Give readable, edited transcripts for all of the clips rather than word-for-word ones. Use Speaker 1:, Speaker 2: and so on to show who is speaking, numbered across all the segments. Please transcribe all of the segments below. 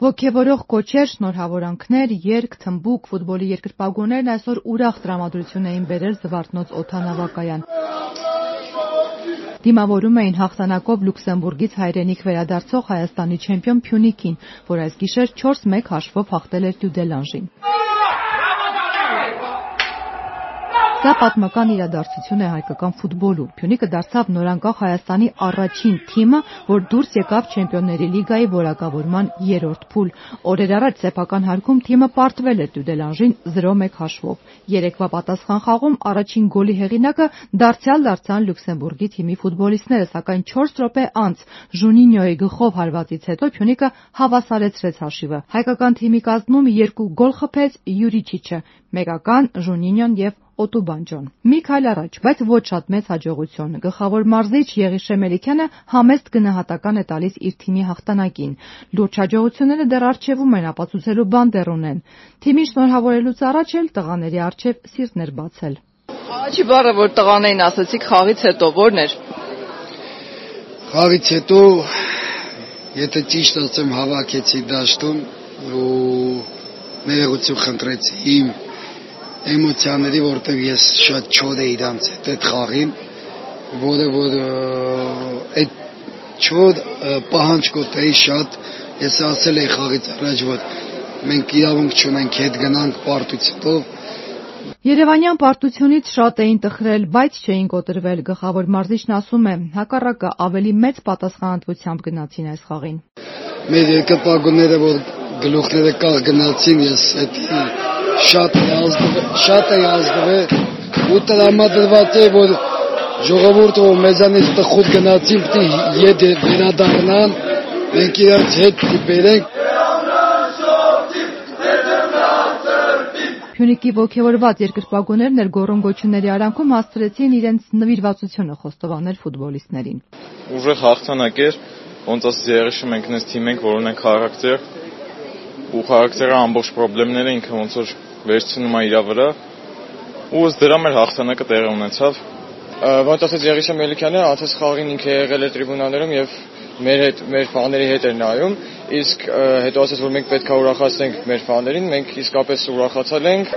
Speaker 1: Ոգևորող կոչեր, շնորհավորանքներ, երգ, թմբուկ, ֆուտբոլի երկրպագուներն այսօր ուրախ տրամադրություն էին բերել Զվարթնոց օդանավակայան։ Դիմավորում էին հաղթանակով Լյուքսեմբուրգից հայրենիք վերադարձող Հայաստանի չեմպիոն Փյունիկին, որ այս գիշեր 4-1 հաշվով հաղթել էր Դյուդելանժին։ Սա պատմական իրադարձություն է հայկական ֆուտբոլում։ Փյունիկը դարձավ նորանկախ Հայաստանի առաջին թիմը, որ դուրս եկավ Չեմպիոնների լիգայի որակավորման 3-րդ փուլ։ Օրեր առաջ սեփական հարկում թիմը պարտվել էր Դյուդելանժին 0-1 հաշվով։ Երեկվա պատասխան խաղում առաջին գոլի հեղինակը դարձյալ դարձան Լյուքսեմբուրգի թիմի ֆուտբոլիստները, սակայն 4 րոպե անց Ժունինյոյի գլխով հարվածից հետո Փյունիկը հավասարեցրեց հաշիվը։ Հայկական թիմի կազմում 2 գոլ խփեց Յուրիչիչը, մեկական Ժունինյոն եւ Օտուբանջոն։ Մի քայլ առաջ, բայց ոչ շատ մեծ հաջողություն։ Գլխավոր մարզիչ Եղիշե Մելիքյանը համեստ գնահատական է տալիս իր թիմի հաղթանակին։ Լուրջ հաջողությունները դեռ առջևում են, ապացուցելու բան դեռ ունեն։ Թիմին շնորհավորելուց առաջ էլ տղաների առջև սիրտներ բացել։
Speaker 2: Առաջի բառը, որ տղաներին ասացիք խաղից հետո, ո՞րն էր։
Speaker 3: Խաղից հետո, եթե ճիշտ ասեմ, հավաքեցի դաշտում ու ներողություն խնդրեցի իմ էմոցիաների, որտեղ ես շատ չոր էի իրանց այդ խաղին, որը որ այդ չոր պահանջկոտ էի շատ, ես ասել էի խաղից առաջ, որ մենք իրավունք չունենք հետ գնանք պարտությունով։
Speaker 1: Երևանյան պարտությունից շատ էին տխրել, բայց չէին կոտրվել։ Գլխավոր մարզիչն ասում է, հակառակը ավելի մեծ պատասխանատվությամբ գնացին այս խաղին։
Speaker 3: Մեր երկրպագուները, որ գլուխները կաղ գնացին, ես շատ էի ազդվել ու տրամադրված է, որ ժողովուրդը որ մեզանից տխուր գնացին, պետք է վերադառնան, մենք իրենց հետ բերենք։
Speaker 1: Փյունիկի ոգևորված երկրպագուներն էլ գոռոն-գոչյունների արանքում հասցրեցին իրենց նվիրվածությունը խոստովանել ֆուտբոլիստներին։
Speaker 4: Ուժեղ հաղթանակ էր, ոնց ասես Եղիշե, մենք նես թիմ ենք, որ ունենք խարակտեր, ու խարակտերը ամբողջ խնդիրները ինքը ոնց որ վերցնում է իր վրա, ու ըստ դրա մեր հաղթանակը տեղի ունեցավ։ Ոնց ասես Եղիշե Մելիքյանը, անցած խաղին ինքը եղել է տրիբունաներում եւ մեր ֆաների հետ էր նայում, իսկ հետո ասես որ մենք պետք է ուրախացնենք մեր ֆաներին, մենք իսկապես ուրախացել ենք։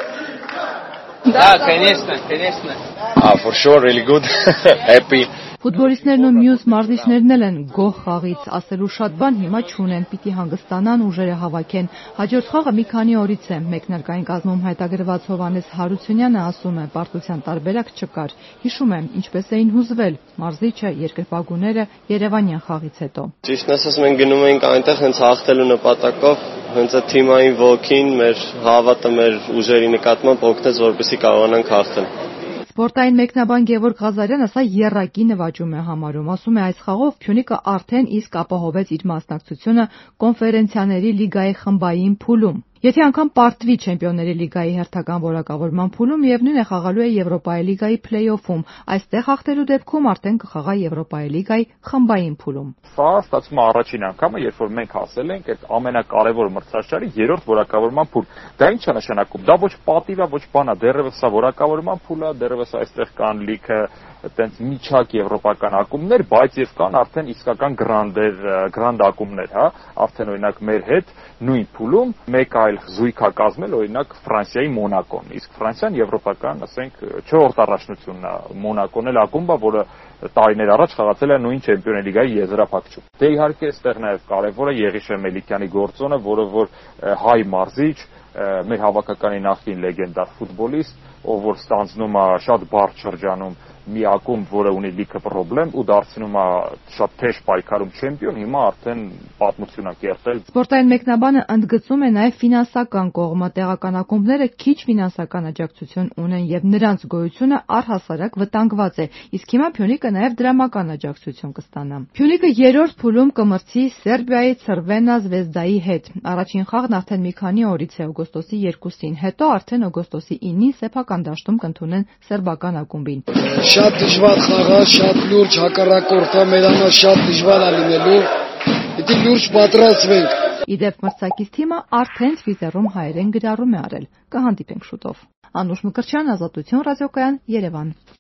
Speaker 5: Да, конечно.
Speaker 4: For sure, really good. Happy.
Speaker 1: Ֆուտբոլիստներն ու մյուս մարզիչներն էլ են գոհ խաղից, ասելու շատ բան հիմա չունեն, պիտի հանգստանան, ուժերը հավաքեն։ Հաջորդ խաղը մի քանի օրից է։ Մեկնարկային կազմում հայտագրված Հովհաննես Հարությունյանը ասում է, պարտության տարբերակ չկար։ Հիշում է, ինչպես էին հուզվել մարզիչը, երկրպագուները Երևանյան խաղից հետո։
Speaker 5: Ճիշտն ասած, մենք գնում էինք այնտեղ հենց հաղթելու նպատակով, հենց այդ թիմային ոգին, մեր հավատը մեր ուժերի նկատմամբ օգնեց, որպեսզի կարողանանք հաղթել։
Speaker 1: Սպորտային մեկնաբան Գևորգ Ղազարյանը սա եռակի նվաճում է համարում, ասում է այս խաղով Փյունիկը արդեն իսկ ապահովեց իր մասնակցությունը կոնֆերենցիաների լիգայի խմբային փուլում։ Եթե անգամ պարտվի Չեմպիոնների լիգայի հերթական որակավորման փուլում եւ նույնը խաղալու է Եվրոպայի լիգայի փլեյօֆում, այստեղ հաղթելու դեպքում արդեն կխաղա Եվրոպայի լիգայի խմբային փուլում։
Speaker 6: Սա ստացվում է առաջին անգամը, երբ որ մենք հասել ենք այդ ամենակարևոր մրցաշարի 3-րդ որակավորման փուլ։ Դա ինչ է նշանակում։ Դա ոչ պատիվ է, ոչ բան է, դեռևս սա որակավորման փուլ է, դեռևս այստեղ կան լիքը այտենց միջակ եվրոպական ակումբներ, բայց եւ կան արդեն իսկական գրանդ ակումբներ, հա, արդեն օրինակ մեր հետ նույն փուլում մեկ այլ զույգ է կազմել, օրինակ Ֆրանսիայի Մոնակոն, իսկ Ֆրանսիան եվրոպական, ասենք, 4-րդ առաջնությունն է, Մոնակոն էլ ակումբ է, որը տարիներ առաջ խաղացել է նույն Չեմպիոնների լիգայի եզրափակչում։ Դե իհարկե այստեղ նաեւ կարեւոր է Եղիշե Մելիքյանի գործոնը, որը որ հայ մարզիչ, մեր հավաքականի նախկին լեգենդար ֆուտբոլիստ, ով որ ստանձնում է շատ բարդ շրջանում մի ակումբ, որը ունի լիքը խնդրեմ ու դարձնում է շատ թեժ պայքարում չեմպիոն, հիմա արդեն պատմություն է կերտել։
Speaker 1: Սպորտային մեկնաբանը ընդգծում է նաև ֆինանսական կողմը, տեղական ակումբները քիչ ֆինանսական աջակցություն ունեն եւ նրանց գոյությունը առհասարակ վտանգված է, իսկ հիմա Փյունիկը նաև դրամական աջակցություն կստանա։ Փյունիկը 3-րդ փուլում կմրցի Սերբիայի Ցրվենա Զվեզդայի հետ։ Առաջին խաղն արդեն մի քանի օրից է, օգոստոսի 2-ին, հետո արդեն օգոստոսի 9-ին սեփական դաշտում կընդունեն սերբական ակումբին։
Speaker 3: Շատ դժվար խաղա, շատ լուրջ հակառակորդը, մեր համար շատ դժվար է լինելու։ Պիտի լուրջ պատրաստվենք։
Speaker 1: Իդեպ մրցակից թիմը արդեն Twitter-ում հայերեն գրառում է արել։ Կհանդիպենք շուտով։ Անուշ Մկրտչյան, Ազատություն ռադիոկայան, Երևան։